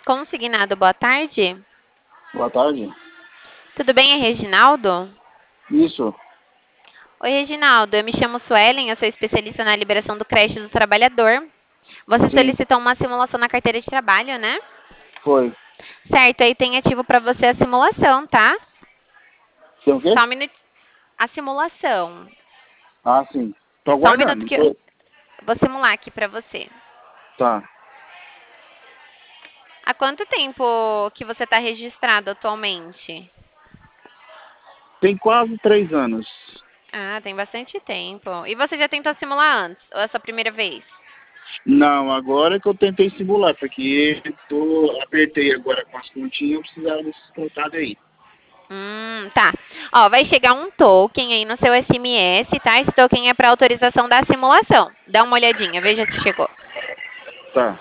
Consignado, boa tarde. Boa tarde. Tudo bem, é Reginaldo? Isso, Oi, Reginaldo. Eu me chamo Suelen, eu sou especialista na liberação do crédito do trabalhador. Você sim, solicitou uma simulação na carteira de trabalho, né? foi. Certo, aí tem ativo para você a simulação, tá? Tem o quê? Só um minuto. A simulação. Ah, sim. Tô Só um minuto aguardando. que eu vou simular aqui para você. Tá. Há quanto tempo que você está registrado atualmente? Tem quase 3 anos. Ah, tem bastante tempo. E você já tentou simular antes? Ou é a sua primeira vez? Não, agora que eu tentei simular, porque apertei agora com as continhas, eu precisava desses contados aí. Tá. Ó, vai chegar um token aí no seu SMS, tá? Esse token é para autorização da simulação. Dá uma olhadinha, veja se chegou. Tá.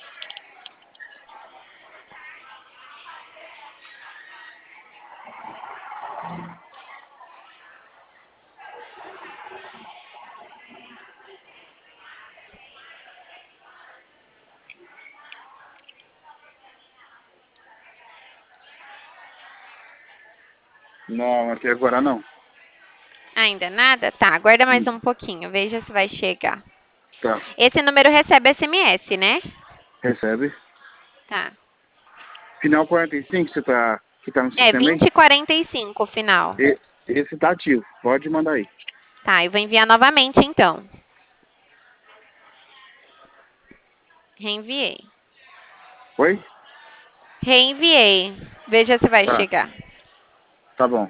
Não, até agora não. Ainda nada? Tá, aguarda mais Hum, um pouquinho, veja se vai chegar. Tá. Esse número recebe SMS, né? Recebe. Tá. Final 45, que tá no É sistema aí? 2045 o final. Esse tá ativo. Pode mandar aí. Tá, eu vou enviar novamente então. Reenviei. Oi? Reenviei. Veja se vai Tá. chegar. Tá bom.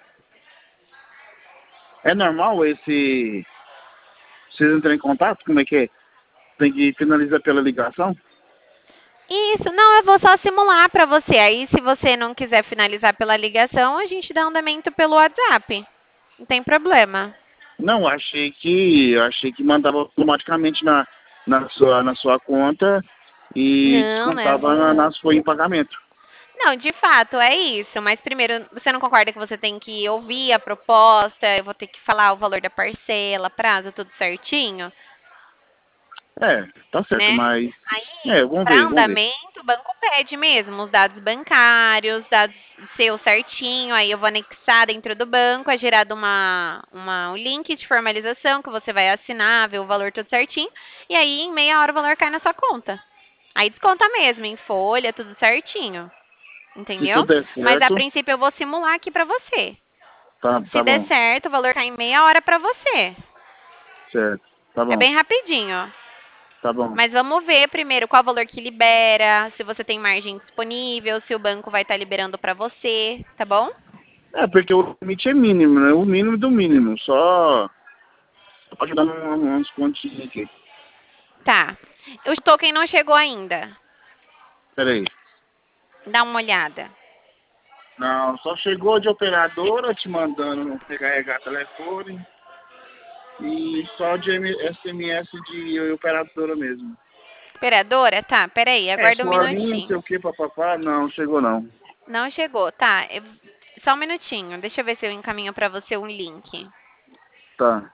É normal esse. Vocês entrarem em contato? Como é que é? Tem que finalizar pela ligação? Isso, não, eu vou só simular para você. Aí, se você não quiser finalizar pela ligação, a gente dá andamento pelo WhatsApp. Não tem problema. Não, achei que mandava automaticamente na sua conta e Não, não é descontava assim não. nas folhas em pagamento. Não, de fato, é isso. Mas primeiro, você não concorda que você tem que ouvir a proposta? Eu vou ter que falar o valor da parcela, prazo, tudo certinho, É, tá certo, né? mas. Aí, Vamos para ver, vamos ver. andamento, o banco pede mesmo os dados bancários, dados seus certinho. Aí eu vou anexar dentro do banco, é gerado um link de formalização que você vai assinar, ver o valor tudo certinho. E aí, em meia hora, o valor cai na sua conta. Aí desconta mesmo, em folha, tudo certinho. Se Entendeu? tudo der Mas a certo, princípio eu vou simular aqui pra você. tá, Se tá der bom. certo, o valor cai em meia hora pra você. Certo, tá É bom, bem rapidinho, ó. tá bom. Mas vamos ver primeiro qual valor que libera, se você tem margem disponível, se o banco vai estar liberando pra você, tá bom? É, porque o limite é mínimo, né? O mínimo do mínimo. Só pode dar uns pontinhos aqui. Tá. O token não chegou ainda. Pera aí. Dá uma olhada. Não, só chegou de operadora te mandando recarregar telefone e só de SMS de operadora mesmo. Operadora? Tá, peraí, aguarda um Florinho, não sei minutinho. o que, papapá. Não, chegou não. Não chegou, tá. Só um minutinho, deixa eu ver se eu encaminho pra você um link. Tá.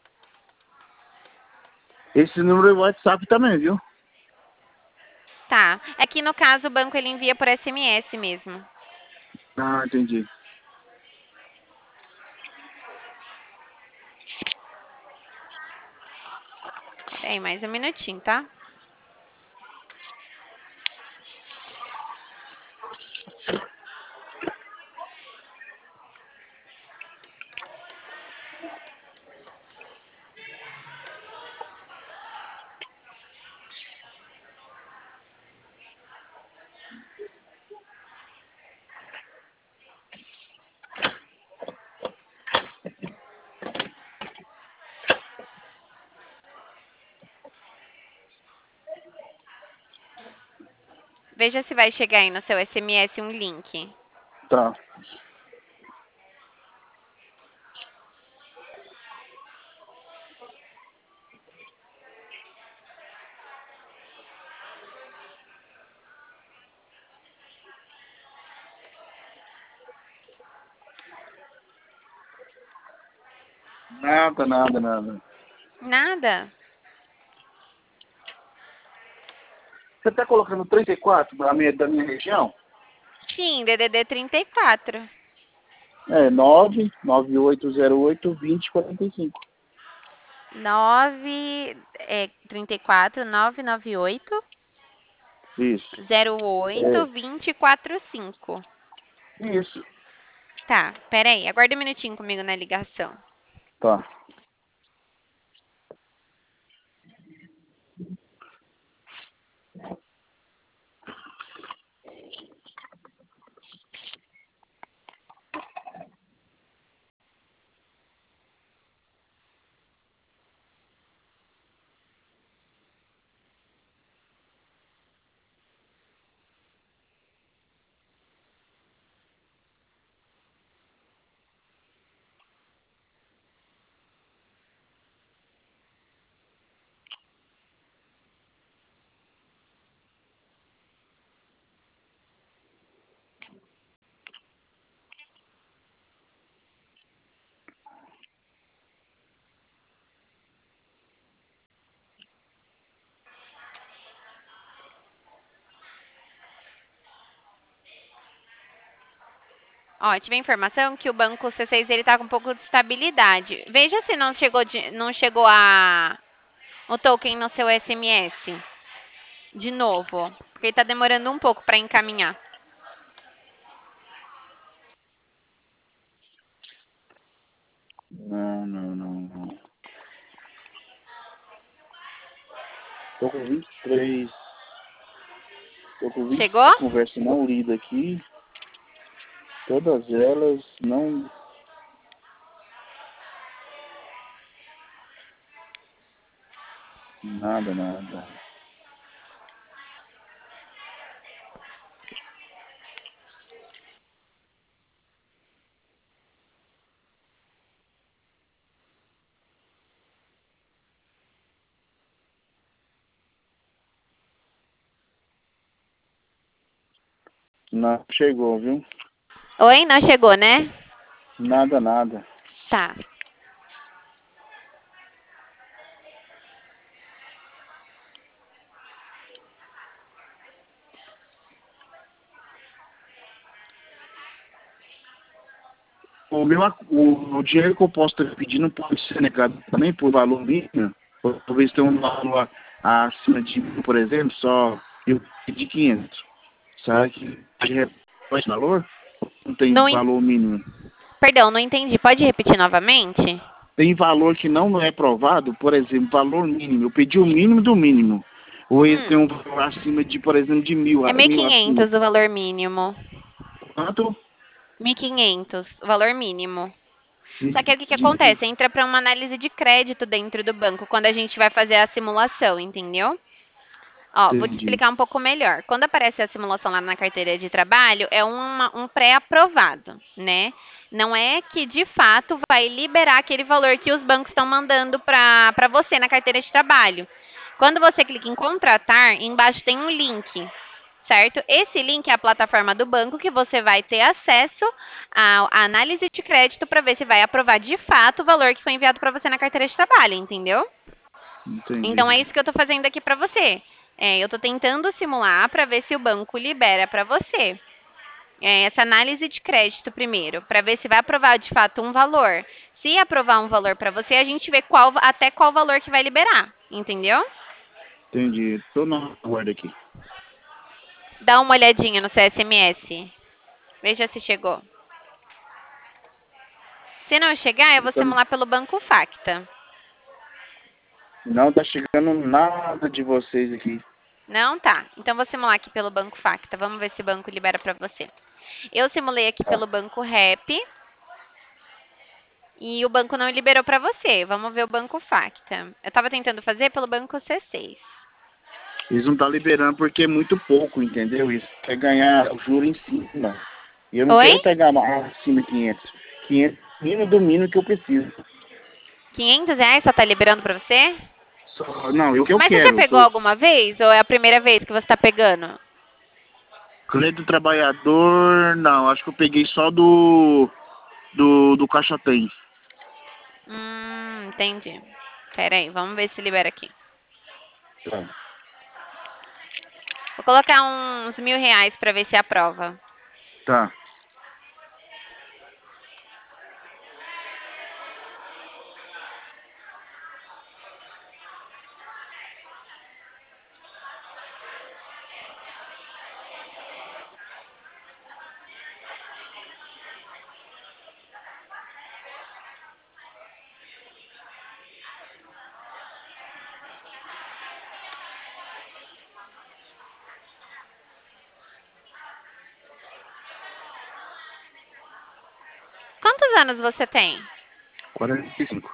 Esse número é WhatsApp também, viu? Tá. Aqui no caso o banco ele envia por SMS mesmo. Ah, entendi. Peraí, mais um minutinho, tá? Veja se vai chegar aí no seu SMS um link. Tá. Nada, nada, nada. Nada? Você tá colocando 34 da minha região? Sim, DDD 34. É, 99808-2045. 34 998 Isso. 08 É, 245. isso. Tá, peraí, aguarda um minutinho comigo na ligação. Tá. Ó, tive a informação que o banco C6 ele tá com um pouco de estabilidade. Veja se não chegou o token no seu SMS. De novo, porque ele tá demorando um pouco para encaminhar. Não. Tô com 23. Tô com Chegou? 23 conversas não lidas aqui. Todas elas não. Nada. Não chegou, viu? Oi, não chegou, né? Nada. Tá. O dinheiro que eu posso estar pedindo pode ser negado também por valor mínimo. Talvez tenha um valor acima de 1.000, por exemplo, só eu pedi 500. Será que pode esse valor? Não tem Não, valor mínimo. perdão, não entendi. Pode repetir novamente? Tem valor que não é provado, por exemplo, valor mínimo. Eu pedi o mínimo do mínimo. Ou ele tem um valor acima de, por exemplo, de 1.000, É 1.000 acima. 1.500 o valor mínimo. Quanto? 1.500, o valor mínimo. Só que aí o que que De- acontece? Entra para uma análise de crédito dentro do banco quando a gente vai fazer a simulação, entendeu? Ó, vou te Entendi. explicar um pouco melhor. Quando aparece a simulação lá na carteira de trabalho, é um pré-aprovado, né? Não é que de fato vai liberar aquele valor que os bancos estão mandando para você na carteira de trabalho. Quando você clica em contratar, embaixo tem um link, certo? Esse link é a plataforma do banco que você vai ter acesso à análise de crédito para ver se vai aprovar de fato o valor que foi enviado para você na carteira de trabalho, entendeu? Entendi. Então é isso que eu estou fazendo aqui para você. Eu estou tentando simular para ver se o banco libera para você. Essa análise de crédito primeiro, para ver se vai aprovar de fato um valor. Se aprovar um valor para você, a gente vê até qual valor que vai liberar, entendeu? Entendi. Tô na guarda aqui. Dá uma olhadinha no seu SMS. Veja se chegou. Se não chegar, eu vou Então, simular pelo Banco Facta. não tá chegando nada de vocês aqui. Não tá. Então vou simular aqui pelo Banco Facta. Vamos ver se o banco libera para você. Eu simulei aqui Tá. pelo Banco Rap e o banco não liberou para você. Vamos ver o Banco Facta. Eu estava tentando fazer pelo Banco C6. Eles não estão liberando porque é muito pouco, entendeu? Eles querem ganhar o juro em cima. E eu não Oi? quero pegar mais acima de 500. 500 mínimo do mínimo que eu preciso. R$ 500 só tá liberando para você? Não, eu que eu Mas você já quero. pegou alguma vez ou é a primeira vez que você está pegando? Crédito do trabalhador, não. Acho que eu peguei só do Caixa Tem. Entendi. Pera aí, vamos ver se libera aqui. Tá. Vou colocar uns R$ 1.000 para ver se aprova. Tá. Quantos anos você tem? 45.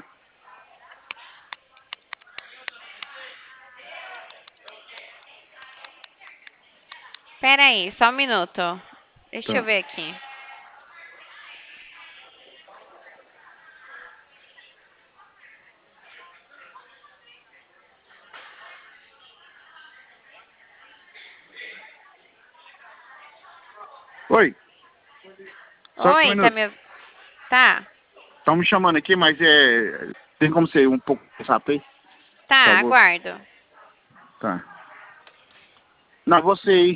Pera aí, só um minuto. Deixa eu Tá. ver aqui. Oi, só um Oi, tá minuto. me... Tá, Estão me chamando aqui, mas tem como ser um pouco mais rápido aí? Por tá, favor. aguardo. Tá. Não, você aí.